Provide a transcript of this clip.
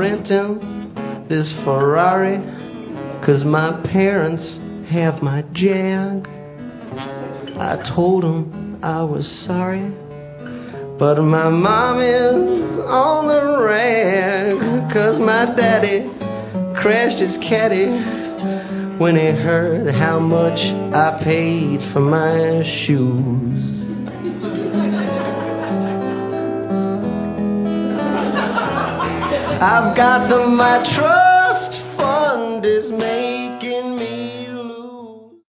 renting this Ferrari 'cause my parents have my Jag. I told them I was sorry, but my mom is on the rag 'cause my daddy crashed his caddy when he heard how much I paid for my shoes. I've got my truck